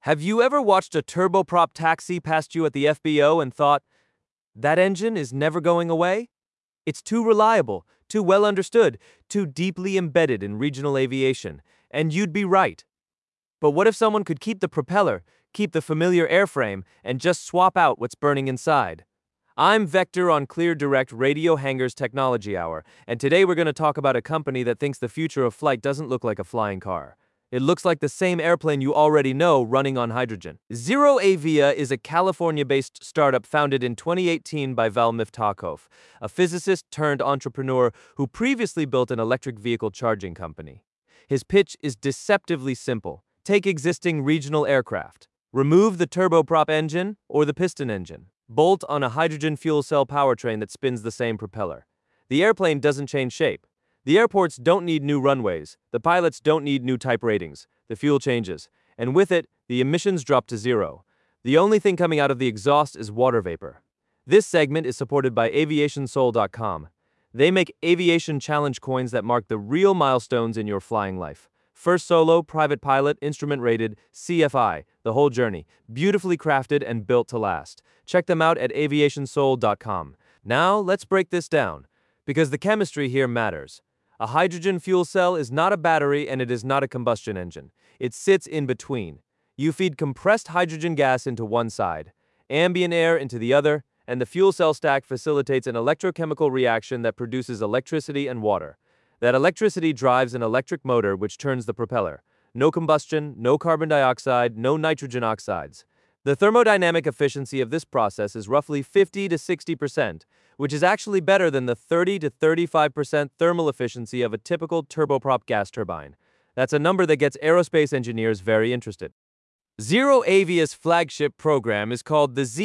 Have you ever watched a turboprop taxi past you at the FBO and thought, that engine is never going away? It's too reliable, too well understood, too deeply embedded in regional aviation, and you'd be right. But what if someone could keep the propeller, keep the familiar airframe, and just swap out what's burning inside? I'm Vector on Clear Direct Radio Hangars Technology Hour, and today we're going to talk about a company that thinks the future of flight doesn't look like a flying car. It looks like the same airplane you already know running on hydrogen. ZeroAvia is a California-based startup founded in 2018 by Val Miftakov, a physicist turned entrepreneur who previously built an electric vehicle charging company. His pitch is deceptively simple. Take existing regional aircraft. Remove the turboprop engine or the piston engine. Bolt on a hydrogen fuel cell powertrain that spins the same propeller. The airplane doesn't change shape. The airports don't need new runways. The pilots don't need new type ratings. The fuel changes. And with it, the emissions drop to zero. The only thing coming out of the exhaust is water vapor. This segment is supported by AviationSoul.com. They make aviation challenge coins that mark the real milestones in your flying life. First solo, private pilot, instrument rated, CFI, the whole journey, beautifully crafted and built to last. Check them out at aviationsoul.com. Now, let's break this down, because the chemistry here matters. A hydrogen fuel cell is not a battery and it is not a combustion engine. It sits in between. You feed compressed hydrogen gas into one side, ambient air into the other, and the fuel cell stack facilitates an electrochemical reaction that produces electricity and water. That electricity drives an electric motor which turns the propeller. No combustion, no carbon dioxide, no nitrogen oxides. The thermodynamic efficiency of this process is roughly 50 to 60%, which is actually better than the 30 to 35% thermal efficiency of a typical turboprop gas turbine. That's a number that gets aerospace engineers very interested. ZeroAvia's flagship program is called the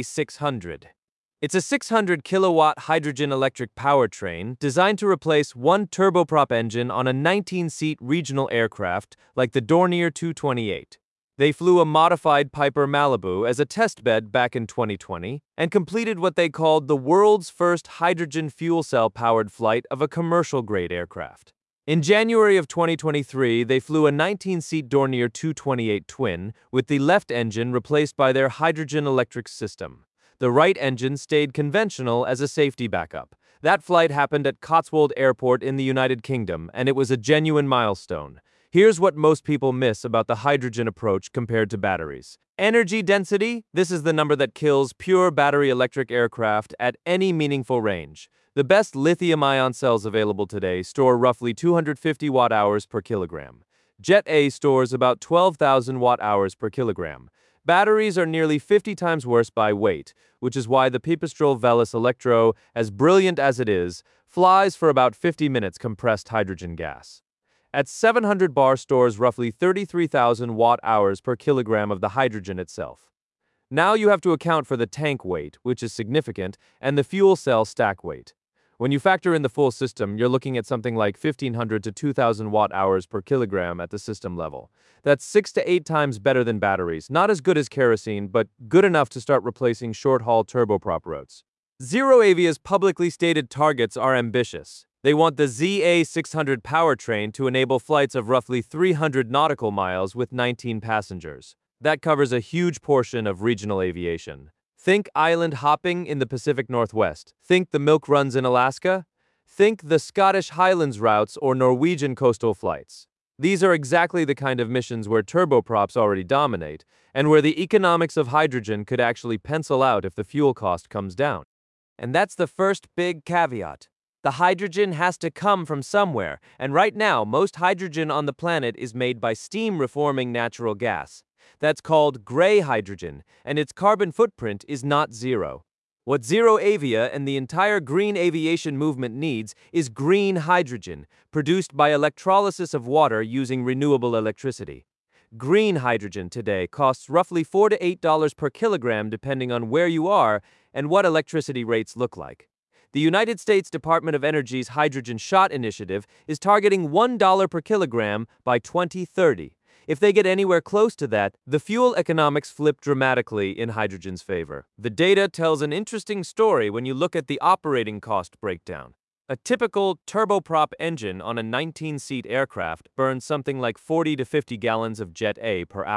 ZA600. It's a 600 kilowatt hydrogen electric powertrain designed to replace one turboprop engine on a 19-seat regional aircraft like the Dornier 228. They flew a modified Piper Malibu as a test bed back in 2020 and completed what they called the world's first hydrogen fuel cell-powered flight of a commercial-grade aircraft. In January of 2023, they flew a 19-seat Dornier 228 twin with the left engine replaced by their hydrogen electric system. The right engine stayed conventional as a safety backup. That flight happened at Cotswold Airport in the United Kingdom, and it was a genuine milestone. Here's what most people miss about the hydrogen approach compared to batteries. Energy density, this is the number that kills pure battery electric aircraft at any meaningful range. The best lithium-ion cells available today store roughly 250 watt-hours per kilogram. Jet A stores about 12,000 watt-hours per kilogram. Batteries are nearly 50 times worse by weight, which is why the Pipistrel Velis Electro, as brilliant as it is, flies for about 50 minutes compressed hydrogen gas. At 700 bar stores roughly 33,000 watt-hours per kilogram of the hydrogen itself. Now you have to account for the tank weight, which is significant, and the fuel cell stack weight. When you factor in the full system, you're looking at something like 1,500 to 2,000 watt-hours per kilogram at the system level. That's 6 to 8 times better than batteries, not as good as kerosene, but good enough to start replacing short-haul turboprop routes. ZeroAvia's publicly stated targets are ambitious. They want the ZA600 powertrain to enable flights of roughly 300 nautical miles with 19 passengers. That covers a huge portion of regional aviation. Think island hopping in the Pacific Northwest. Think the milk runs in Alaska. Think the Scottish Highlands routes or Norwegian coastal flights. These are exactly the kind of missions where turboprops already dominate, and where the economics of hydrogen could actually pencil out if the fuel cost comes down. And that's the first big caveat. The hydrogen has to come from somewhere, and right now, most hydrogen on the planet is made by steam reforming natural gas. That's called gray hydrogen, and its carbon footprint is not zero. What ZeroAvia and the entire green aviation movement needs is green hydrogen, produced by electrolysis of water using renewable electricity. Green hydrogen today costs roughly $4 to $8 per kilogram depending on where you are and what electricity rates look like. The United States Department of Energy's Hydrogen Shot Initiative is targeting $1 per kilogram by 2030. If they get anywhere close to that, the fuel economics flip dramatically in hydrogen's favor. The data tells an interesting story when you look at the operating cost breakdown. A typical turboprop engine on a 19-seat aircraft burns something like 40 to 50 gallons of Jet A per hour.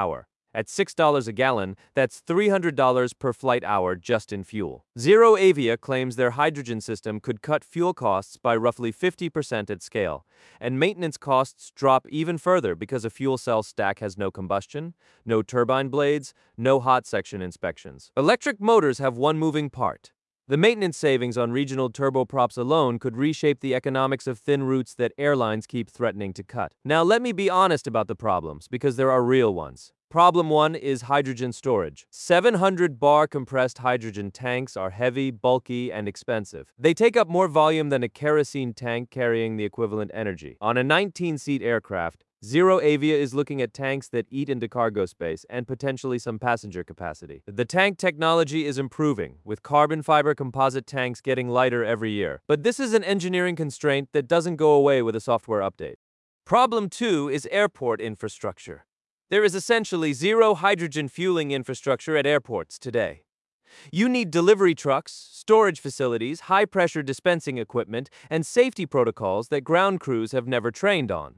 At $6 a gallon, that's $300 per flight hour just in fuel. ZeroAvia claims their hydrogen system could cut fuel costs by roughly 50% at scale, and maintenance costs drop even further because a fuel cell stack has no combustion, no turbine blades, no hot section inspections. Electric motors have one moving part. The maintenance savings on regional turboprops alone could reshape the economics of thin routes that airlines keep threatening to cut. Now, let me be honest about the problems, because there are real ones. Problem 1 is hydrogen storage. 700 bar compressed hydrogen tanks are heavy, bulky, and expensive. They take up more volume than a kerosene tank carrying the equivalent energy. On a 19-seat aircraft, ZeroAvia is looking at tanks that eat into cargo space and potentially some passenger capacity. The tank technology is improving, with carbon fiber composite tanks getting lighter every year. But this is an engineering constraint that doesn't go away with a software update. Problem 2 is airport infrastructure. There is essentially zero hydrogen fueling infrastructure at airports today. You need delivery trucks, storage facilities, high-pressure dispensing equipment, and safety protocols that ground crews have never trained on.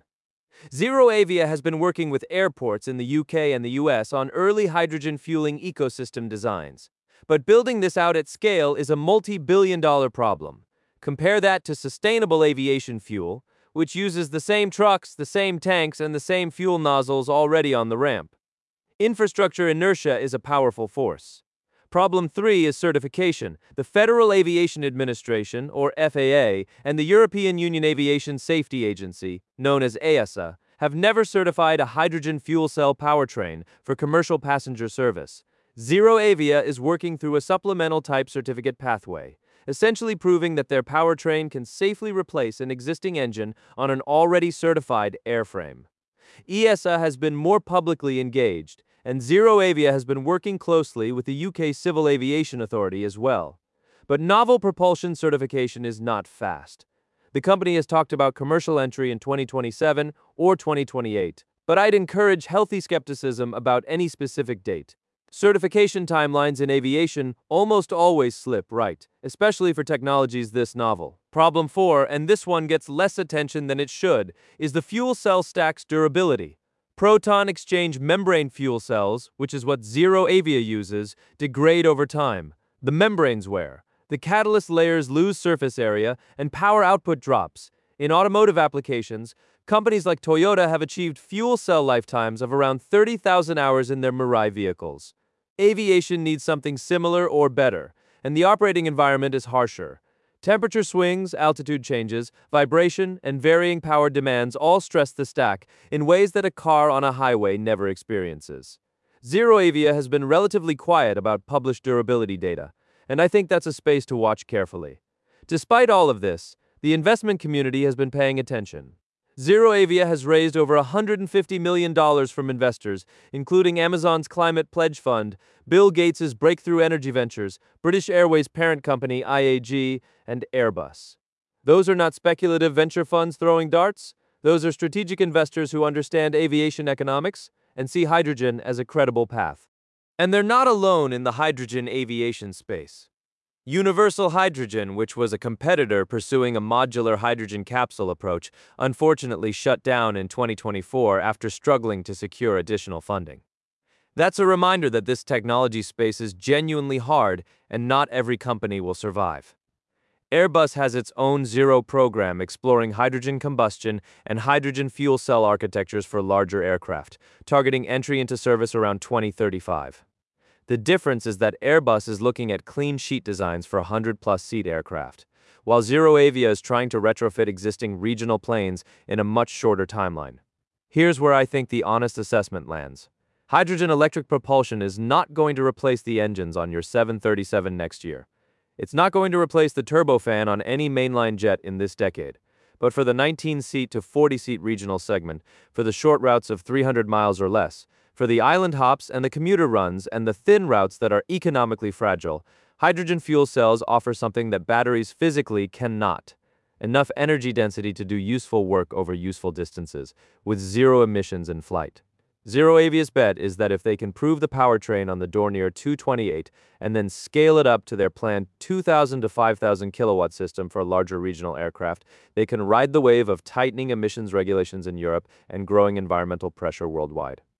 ZeroAvia has been working with airports in the UK and the US on early hydrogen fueling ecosystem designs. But building this out at scale is a multi-billion-dollar problem. Compare that to sustainable aviation fuel, which uses the same trucks, the same tanks, and the same fuel nozzles already on the ramp. Infrastructure inertia is a powerful force. Problem 3 is certification. The Federal Aviation Administration, or FAA, and the European Union Aviation Safety Agency, known as EASA, have never certified a hydrogen fuel cell powertrain for commercial passenger service. ZeroAvia is working through a supplemental type certificate pathway, essentially proving that their powertrain can safely replace an existing engine on an already certified airframe. EASA has been more publicly engaged, and ZeroAvia has been working closely with the UK Civil Aviation Authority as well. But novel propulsion certification is not fast. The company has talked about commercial entry in 2027 or 2028, but I'd encourage healthy skepticism about any specific date. Certification timelines in aviation almost always slip right, especially for technologies this novel. Problem 4, and this one gets less attention than it should, is the fuel cell stack's durability. Proton exchange membrane fuel cells, which is what ZeroAvia uses, degrade over time. The membranes wear, the catalyst layers lose surface area, and power output drops. In automotive applications, companies like Toyota have achieved fuel cell lifetimes of around 30,000 hours in their Mirai vehicles. Aviation needs something similar or better, and the operating environment is harsher. Temperature swings, altitude changes, vibration, and varying power demands all stress the stack in ways that a car on a highway never experiences. ZeroAvia has been relatively quiet about published durability data, and I think that's a space to watch carefully. Despite all of this, the investment community has been paying attention. ZeroAvia has raised over $150 million from investors, including Amazon's Climate Pledge Fund, Bill Gates' Breakthrough Energy Ventures, British Airways parent company IAG, and Airbus. Those are not speculative venture funds throwing darts. Those are strategic investors who understand aviation economics and see hydrogen as a credible path. And they're not alone in the hydrogen aviation space. Universal Hydrogen, which was a competitor pursuing a modular hydrogen capsule approach, unfortunately shut down in 2024 after struggling to secure additional funding. That's a reminder that this technology space is genuinely hard and not every company will survive. Airbus has its own Zero program exploring hydrogen combustion and hydrogen fuel cell architectures for larger aircraft, targeting entry into service around 2035. The difference is that Airbus is looking at clean sheet designs for 100-plus seat aircraft, while ZeroAvia is trying to retrofit existing regional planes in a much shorter timeline. Here's where I think the honest assessment lands. Hydrogen electric propulsion is not going to replace the engines on your 737 next year. It's not going to replace the turbofan on any mainline jet in this decade. But for the 19-seat to 40-seat regional segment, for the short routes of 300 miles or less, for the island hops and the commuter runs and the thin routes that are economically fragile, hydrogen fuel cells offer something that batteries physically cannot. Enough energy density to do useful work over useful distances, with zero emissions in flight. ZeroAvia's bet is that if they can prove the powertrain on the Dornier 228 and then scale it up to their planned 2,000 to 5,000 kilowatt system for larger regional aircraft, they can ride the wave of tightening emissions regulations in Europe and growing environmental pressure worldwide.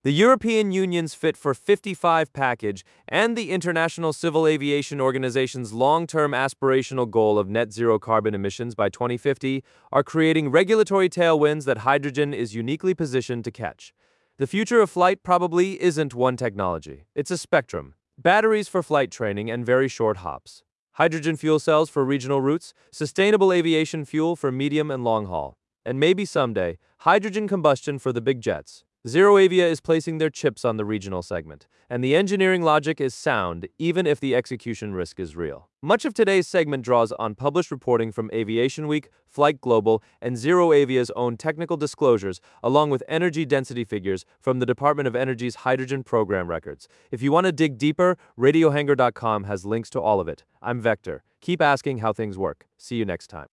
The European Union's Fit for 55 package and the International Civil Aviation Organization's long-term aspirational goal of net zero carbon emissions by 2050 are creating regulatory tailwinds that hydrogen is uniquely positioned to catch. The future of flight probably isn't one technology. It's a spectrum. Batteries for flight training and very short hops. Hydrogen fuel cells for regional routes, sustainable aviation fuel for medium and long haul. And maybe someday, hydrogen combustion for the big jets. ZeroAvia is placing their chips on the regional segment, and the engineering logic is sound even if the execution risk is real. Much of today's segment draws on published reporting from Aviation Week, Flight Global, and ZeroAvia's own technical disclosures, along with energy density figures from the Department of Energy's hydrogen program records. If you want to dig deeper, RadioHanger.com has links to all of it. I'm Vector. Keep asking how things work. See you next time.